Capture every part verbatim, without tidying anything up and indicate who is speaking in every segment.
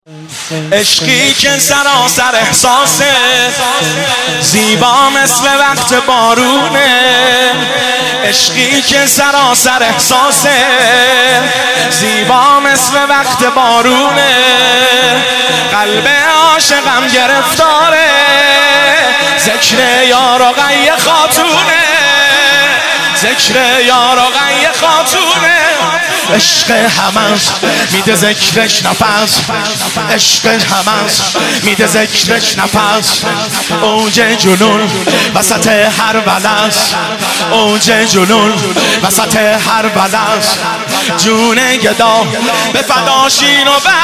Speaker 1: عشقی که سراسر احساسه، زیبا مثل وقت بارونه. عشقی که سراسر احساسه، زیبا مثل وقت بارونه. قلب عاشقم گرفتاره، ذکر یار و غی خاتونه، ذکر یار و غی خاتونه. عشق همست میده ذکرش نفس، عشق همست میده ذکرش نفس. اوج جنون وسط هر بلست، اوج جنون وسط هر بلست. جون گدا به فداشین و به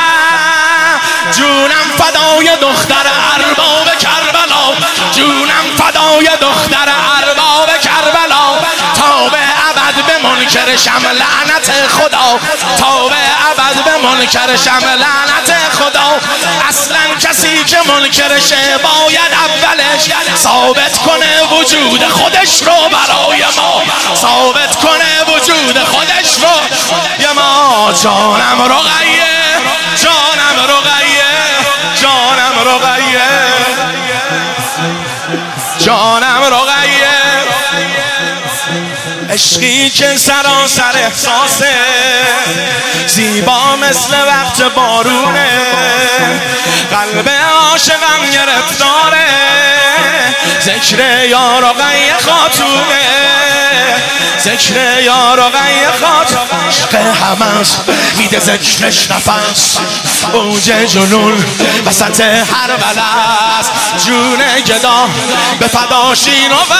Speaker 1: جونم فدای دختر ارباب کربلا، جونم فدای دختر ارباب کربلا. تا به ابد به منکرشم لعنت خدا، تا به ابد به منکرشم لعنت خدا. اصلا کسی که منکرشه باید اولش ثابت کنه وجود خودش رو برای ما، ثابت کنه وجود خودش رو برای ما. جانم رقیه، جانم رقیه، جانم رقیه، جانم رقیه. عشقی که سراسر احساسه، زیبا مثل وقت بارونه. قلب عاشقم گرفتاره، ذکر یار و غی خاتونه، ذکر یار و غی خاتونه. عشق همست میده ذکرش نفس، اوج جنون وسط هر بلست. جون گدا به فداشین و به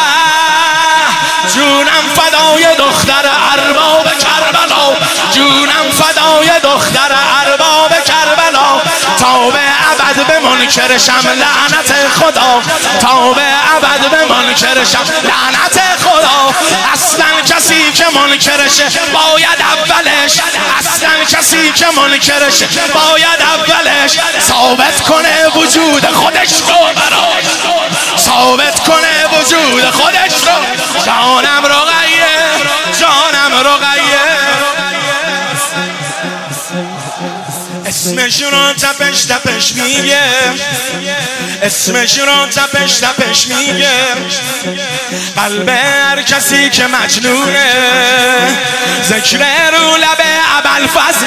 Speaker 1: جونم فدای دختر ارباب کربلا، جونم فدای دختر ارباب کربلا. تا به ابد به منکرشم لعنت خدا، تا به ابد به منکرشم لعنت خدا. اصلا کسی که منکرشه باید اولش، اصلا کسی که منکرشه باید اولش ثابت کنه وجود خودش رو براش، ثابت کنه وجود خودش رو. جانم رقیه، جانم رقیه. اسمش رو تپش تپش میگه، اسمش رو تپش تپش میگه. قلب هر کسی که مجنونه، ذکر رو لب ابوالفضل،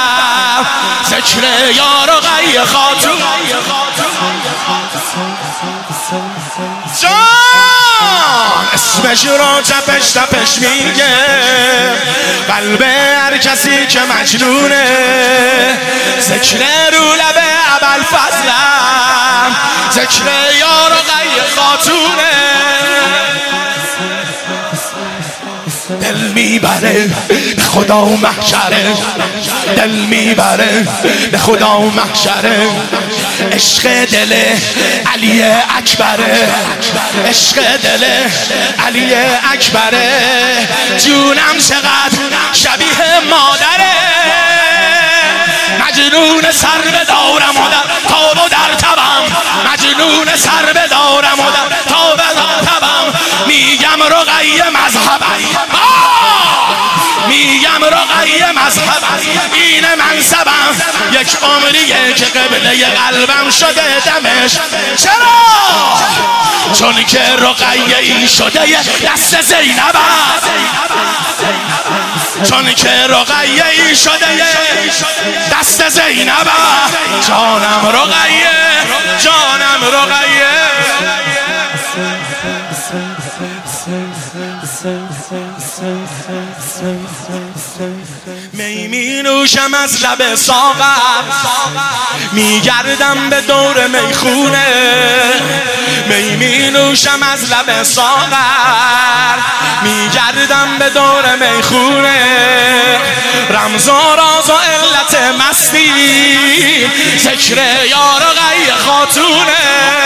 Speaker 1: ذکر یار و غی خاتون. جان اسمش رو تپش تپش میگه، قلب هر کسی که مجنونه. ذکر رو لب ابوالفضل، ذکر یار و غی خاتونه. دل میبره به خدا و محشره، دل میبره به جدا و محشره. عشق دل علی اکبره، عشق دل علی اکبره. جونم چقدر شبیه مادره، مجنون سر بدارم و در تاب و در تبم، مجنون سر بدارم و در تاب و در تبم. میگم رقیه مذهبم، میگم رقیه مذهبم، این منصبم. یک عمریه که قبله قلبم شده دمش. چرا؟ چون که رقیه این شده دست زینب، چون که رقیه این شده دست زینب. جانم رقیه، جانم رقیه. می می نوشم از لب ساغر، میگردم به دور میخونه. می می نوشم از لب ساغر، میگردم به دور میخونه. رمز و راز و علت مستی، ذکر یار و غی خاتونه.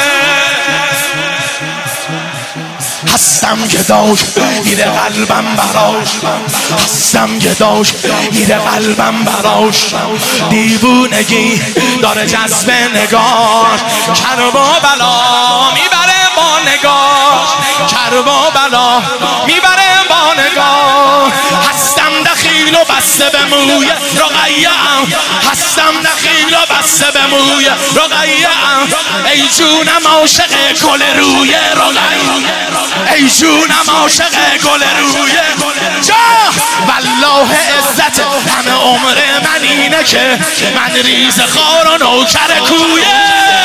Speaker 1: هستم گداش میره قلبم براش، هستم گداش میره قلبم براش. دیوونگی داره جذب نگاش، کرب و بلا میبره با نگاش، کرب و بلا میبره با نگاه. هستم دخیل و بسته بسته به موی رقیه ام، هستم نخیل و بسته به موی رقیه ام. ای جونم عاشق گل روی رقیه، ای جونم عاشق گل روی جا. والله عزت همه عمر من اینه که من ریز خار و نوکر کویه.